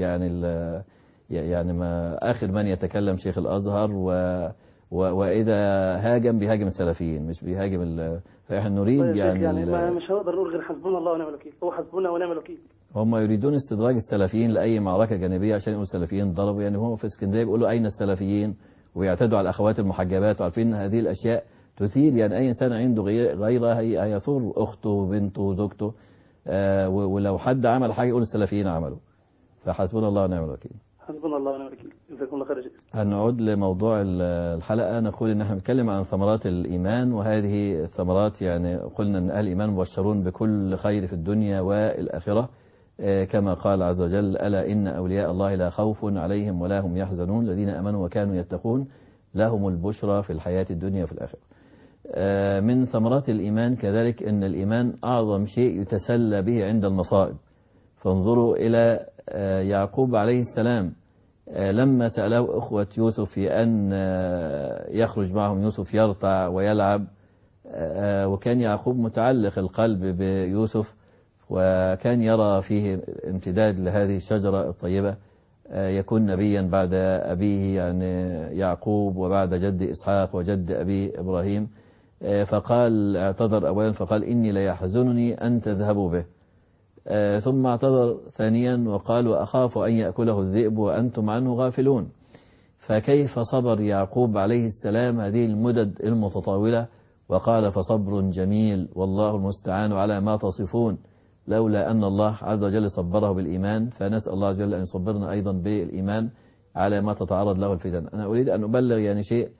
يعني ما آخر من يتكلم شيخ الأزهر وإذا هاجم بيهاجم السلفيين مش بيهاجم فإحنا نريد يعني ما مش هنقدر نقول غير حسبنا الله ونعم الوكيل، هو حسبنا ونعم الوكيل. هم يريدون استدراج السلفيين لأي معركة جانبية عشان يقولوا السلفيين ضربوا. يعني هم في اسكندرية بيقولوا أين السلفيين، ويعتدوا على الأخوات المحجبات، وعارفين هذه الأشياء تثير يعني أي إنسان عنده غيرها هيثور أخته وبنته وزوجته، ولو حد عمل حاجة يقول السلفيين عملوا. فحسبنا الله ونعم الوكيل. حسبنا الله ونعم الوكيل. جزاكم الله خير. هنعود لموضوع الحلقة. نقول إن احنا بنتكلم عن ثمرات الإيمان، وهذه الثمرات يعني قلنا أن أهل الإيمان مبشرون بكل خير في الدنيا والآخرة، كما قال عز وجل ألا إن أولياء الله لا خوف عليهم ولا هم يحزنون الذين آمنوا وكانوا يتقون لهم البشرى في الحياة الدنيا وفي الآخرة. من ثمرات الإيمان كذلك أن الإيمان أعظم شيء يتسلى به عند المصائب. فانظروا إلى يعقوب عليه السلام لما سأله أخوة يوسف في أن يخرج معهم يوسف يرتع ويلعب، وكان يعقوب متعلق القلب بيوسف وكان يرى فيه امتداد لهذه الشجرة الطيبة، يكون نبيا بعد أبيه يعني يعقوب وبعد جد إسحاق وجد أبيه إبراهيم. فقال اعتذر أولا فقال إني ليحزنني أن تذهبوا به، ثم اعتذر ثانيا وقال وأخاف أن يأكله الذئب وأنتم عنه غافلون. فكيف صبر يعقوب عليه السلام هذه المدد المتطاولة وقال فصبر جميل والله المستعان على ما تصفون، لولا أن الله عز وجل صبره بالإيمان. فنسأل الله عز وجل أن يصبرنا أيضا بالإيمان على ما تتعرض له الفتن. أنا أريد أن أبلغ يعني شيء،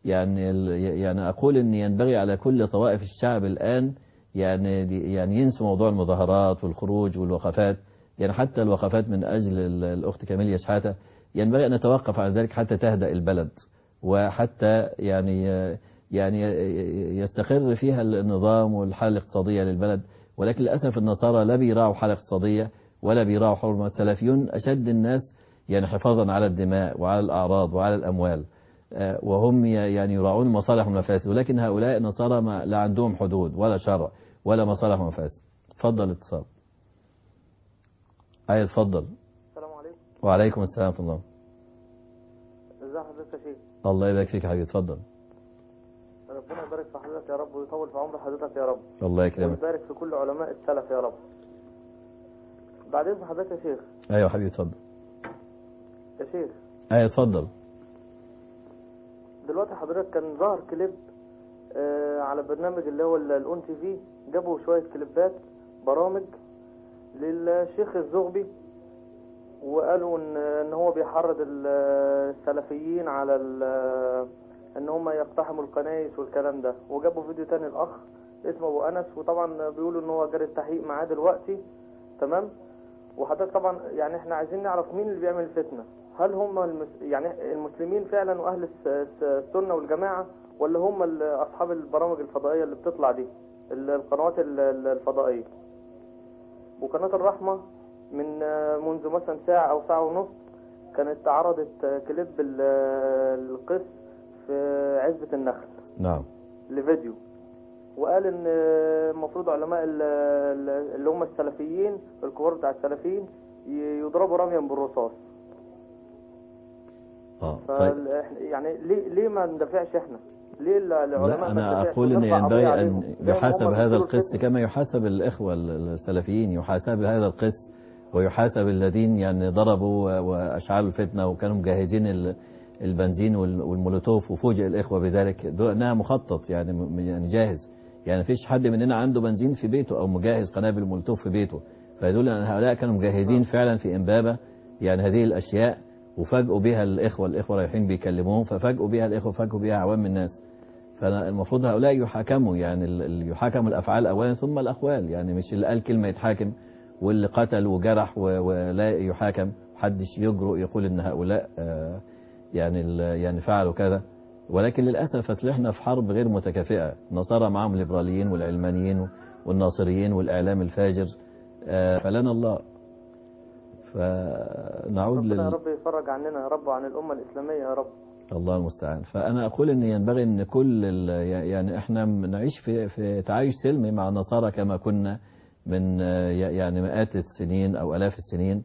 يعني أقول أن ينبغي على كل طوائف الشعب الآن يعني ينسوا موضوع المظاهرات والخروج والوقفات، يعني حتى الوقفات من أجل الأخت كاميليا شحاتة ينبغي أن نتوقف عن ذلك حتى تهدأ البلد وحتى يعني يستقر فيها النظام والحالة الاقتصادية للبلد. ولكن للأسف النصارى لا بيراعوا حالة اقتصادية ولا بيراعوا حرمة. السلفيون أشد الناس يعني حفاظا على الدماء وعلى الأعراض وعلى الأموال، وهم يعني يراعون مصالح ومفاسد. ولكن هؤلاء النصارى لا عندهم حدود ولا شرع ولا مصالح ومفاسد. تفضل اتصال. أي تفضل. السلام عليكم. وعليكم السلام ورحمة الله. ازي حضرتك يا شيخ؟ الله يبارك فيك يا حبيبي. اتفضل. ربنا يبارك في حضرتك يا رب ويطول في عمر حضرتك يا رب. الله يكرمك. ويبارك في كل علماء السلف يا رب. بعد اذن حضرتك يا شيخ. ايوه حبيبي اتفضل. يا شيخ. ايوه اتفضل. دلوقتي حضرتك كان ظهر كليب على برنامج اللي هو الأون تي في، جابوا شوية كليبات برامج للشيخ الزغبي، وقالوا ان هو بيحرض السلفيين على ان هم يقتحموا الكنائس والكلام ده. وجابوا فيديو تاني الاخ اسمه ابو انس، وطبعا بيقولوا ان هو جاري التحقيق معاه دلوقتي. تمام. وحضرتك طبعا يعني احنا عايزين نعرف مين اللي بيعمل الفتنه، هل هم يعني المسلمين فعلا واهل السنه والجماعه، ولا هم اصحاب البرامج الفضائيه اللي بتطلع دي، القنوات الفضائيه. وقناه الرحمه منذ مثلا ساعه او ساعه ونص كانت عرضت كليب القس في عزبة النخل. نعم. لفيديو، وقال ان المفروض علماء اللي هم السلفيين الكبار بتاع السلفيين يضربوا رميا بالرصاص. طيب. يعني ليه ما ندافعش احنا؟ ليه العلماء لا أنا أقول إن ينبغي أن يحاسب هذا القس كما يحاسب الإخوة السلفيين، يحاسب هذا القس ويحاسب الذين يعني ضربوا وأشعلوا الفتنة وكانوا مجهزين البنزين والمولوتوف وفوجئ الإخوة بذلك. إنها مخطط يعني جاهز. يعني مفيش حد مننا عنده بنزين في بيته أو مجهز قنابل مولوتوف في بيته، فيدل أن هؤلاء كانوا مجهزين فعلا في إمبابة يعني هذه الأشياء، وفاجئوا بها الإخوة رايحين بيكلموهم، ففاجئوا بها الإخوة، فاجئوا بها عوام الناس. فالمفروض هؤلاء يحاكموا، يعني يحاكموا الأفعال أولا ثم الأقوال. يعني مش اللي قال كلمة يتحاكم واللي قتل وجرح ولا يحاكم، محدش يجرؤ يقول إن هؤلاء يعني فعلوا كذا. ولكن للأسف أصلحنا في حرب غير متكافئة. النصارى معهم الليبراليين والعلمانيين والناصريين والإعلام الفاجر، فلنا الله. فنعود ربنا يا رب يفرج عننا يا رب وعن الأمة الإسلامية يا رب. الله المستعان. فأنا أقول إن ينبغي أن كل يعني إحنا نعيش في تعايش سلمي مع النصارى كما كنا من يعني مئات السنين أو آلاف السنين،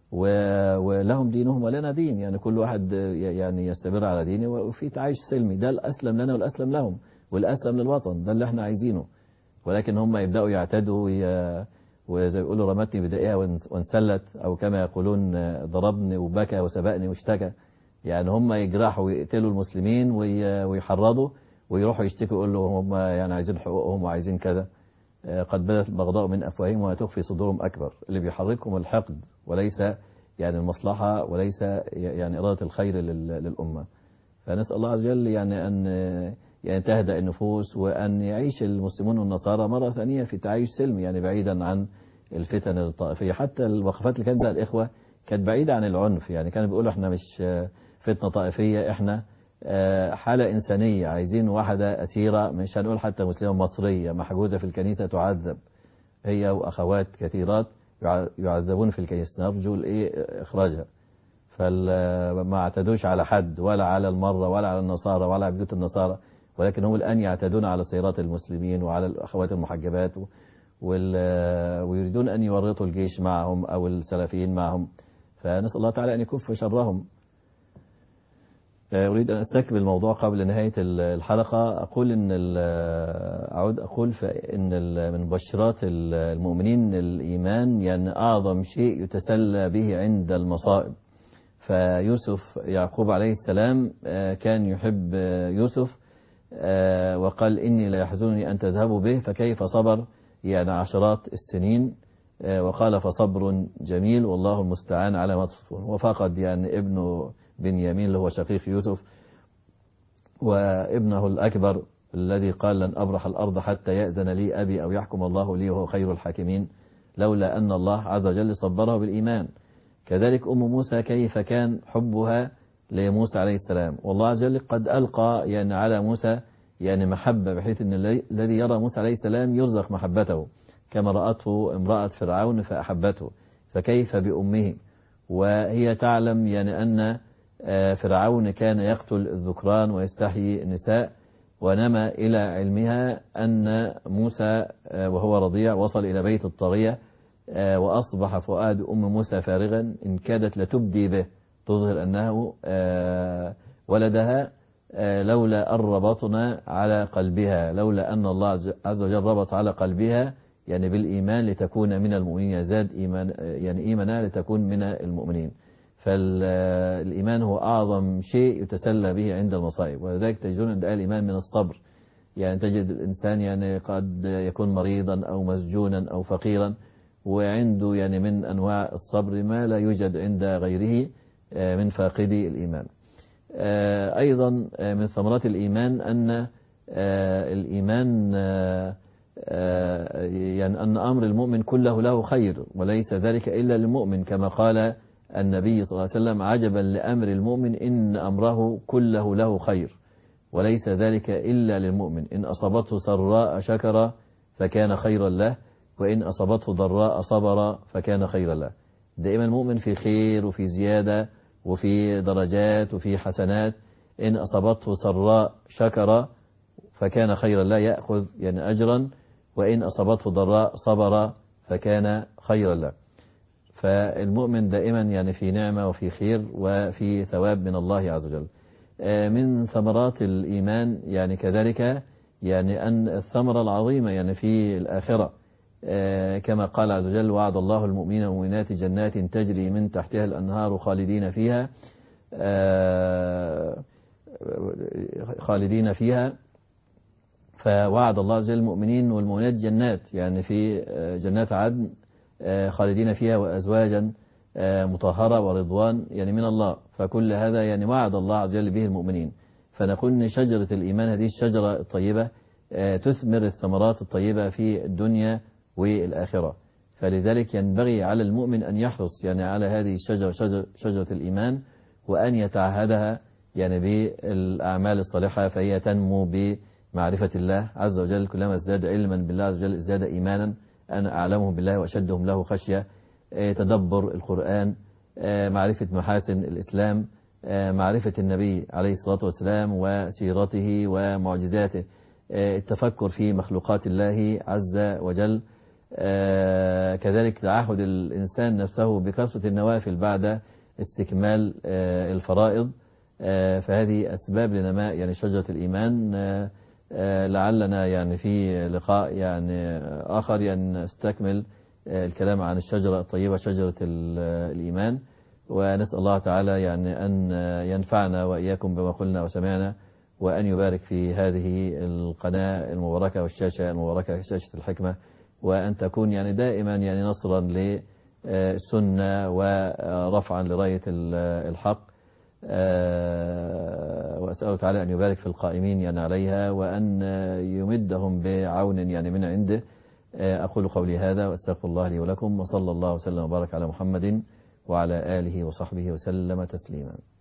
ولهم دينهم ولنا دين. يعني كل واحد يعني يستمر على دينه وفي تعايش سلمي. ده الأسلم لنا والأسلم لهم والأسلم للوطن، ده اللي احنا عايزينه. ولكن هم يبدأوا يعتدوا وزي بيقولوا رمتني بدائها وانسلت، أو كما يقولون ضربني وبكى وسبقني واشتكى. يعني هم يجرحوا ويقتلوا المسلمين ويحرضوا ويروحوا يشتكوا يقولوا هم يعني عايزين حقوقهم وعايزين كذا. قد بدت البغضاء من أفواههم وما تخفي صدورهم أكبر. اللي بيحركهم الحقد وليس يعني المصلحة وليس يعني إرادة الخير للأمة. فنسأل الله عز وجل يعني أن يعني تهدأ النفوس، وأن يعيش المسلمون والنصارى مرة ثانية في تعايش سلمي، يعني بعيدا عن الفتن الطائفية. حتى الوقفات اللي كانت بها الإخوة كانت بعيدة عن العنف. يعني كانوا بيقولوا احنا مش فتنة طائفية، احنا حالة إنسانية. عايزين واحدة أسيرة، مش هنقول حتى مسلمة مصرية محجوزة في الكنيسة تعذب، هي وأخوات كثيرات يعذبون في الكنيسة، نرجو إخراجها. فما اعتدوش على حد ولا على المرة ولا على النصارى ولا على بيوت النصارى، ولكن هم الآن يعتدون على سيرات المسلمين وعلى الأخوات المحجبات ويريدون أن يورطوا الجيش معهم أو السلفيين معهم. فنسأل الله تعالى أن يكف شرهم. أريد أن أستكمل الموضوع قبل نهاية الحلقة. أقول إن أقول إن من بشرات المؤمنين الإيمان، يعني أعظم شيء يتسلى به عند المصائب. فيوسف يعقوب عليه السلام كان يحب يوسف، وقال إني لا يحزنني أن تذهبوا به، فكيف صبر يعني عشرات السنين. وقال فصبر جميل والله المستعان على ما تصفون. وفقد يعني ابنه بنيامين اللي هو شقيق يوسف، وابنه الأكبر الذي قال لن أبرح الأرض حتى يأذن لي أبي أو يحكم الله لي وهو خير الحاكمين، لولا أن الله عز وجل صبره بالإيمان. كذلك أم موسى كيف كان حبها لموسى عليه السلام، والله عز وجل قد ألقى يعني على موسى يعني محبة، بحيث أن الذي يرى موسى عليه السلام يرزق محبته، كما رأته امرأة فرعون فأحبته، فكيف بأمه؟ وهي تعلم يعني أن فرعون كان يقتل الذكران ويستحيي النساء، ونما إلى علمها أن موسى وهو رضيع وصل إلى بيت الطاغية، وأصبح فؤاد أم موسى فارغا، إن كادت لتبدي به تظهر أنه ولدها، لولا أن ربطنا على قلبها، لولا أن الله عز وجل ربط على قلبها يعني بالإيمان لتكون من المؤمنين، زاد إيمان يعني إيمانها لتكون من المؤمنين. فالإيمان هو أعظم شيء يتسلى به عند المصائب، ولذلك تجدون أن الإيمان من الصبر. يعني تجد الإنسان يعني قد يكون مريضا أو مسجونا أو فقيرا، وعنده يعني من أنواع الصبر ما لا يوجد عند غيره من فاقدي الإيمان. أيضا من ثمرات الإيمان أن الإيمان يعني أن أمر المؤمن كله له خير، وليس ذلك إلا للمؤمن، كما قال النبي صلى الله عليه وسلم: عجبا لأمر المؤمن إن أمره كله له خير، وليس ذلك إلا للمؤمن، إن أصابته سراء شكر فكان خيرا له، وإن أصابته ضراء صبر فكان خيرا له. دائما المؤمن في خير وفي زيادة وفي درجات وفي حسنات. إن أصابته سراء شكر فكان خيرا له، يأخذ يعني أجرا، وإن أصابته ضراء صبر فكان خيرا له. فالمؤمن دائما يعني في نعمة وفي خير وفي ثواب من الله عز وجل. من ثمرات الإيمان يعني كذلك يعني أن الثمرة العظيمة يعني في الآخرة، كما قال عز وجل: وعد الله المؤمنين والمؤمنات جنات تجري من تحتها الأنهار خالدين فيها. فوعد الله عز وجل المؤمنين والمؤمنات جنات، يعني في جنات عدن خالدين فيها، وأزواجا مطهرة ورضوان يعني من الله. فكل هذا يعني وعد الله عز وجل به المؤمنين. فنقول إن شجرة الإيمان هذه الشجرة الطيبة تثمر الثمرات الطيبة في الدنيا والآخرة. فلذلك ينبغي على المؤمن أن يحرص يعني على هذه الشجرة، شجرة الإيمان، وأن يتعهدها يعني بالأعمال الصالحة، فهي تنمو بمعرفة الله عز وجل. كلما ازداد علما بالله عز وجل ازداد إيمانا. أنا أعلمهم بالله وأشدهم له خشية. تدبر القرآن، معرفة محاسن الإسلام، معرفة النبي عليه الصلاة والسلام وسيرته ومعجزاته، التفكر في مخلوقات الله عز وجل، كذلك تعهد الإنسان نفسه بكثرة النوافل بعد استكمال الفرائض. فهذه أسباب لنماء يعني شجرة الإيمان. لعلنا يعني في لقاء يعني آخر يعني نستكمل الكلام عن الشجرة الطيبة، شجرة الإيمان. ونسأل الله تعالى يعني أن ينفعنا وإياكم بما قلنا وسمعنا، وأن يبارك في هذه القناة المباركة والشاشة المباركة، شاشة الحكمة، وأن تكون يعني دائما يعني نصرا للسنة ورفعا لراية الحق. وأسأله تعالى أن يبارك في القائمين يعني عليها، وأن يمدهم بعون يعني من عنده. أقول قولي هذا وأستغفر الله لي ولكم، وصلى الله وسلم وبارك على محمد وعلى آله وصحبه وسلم تسليما.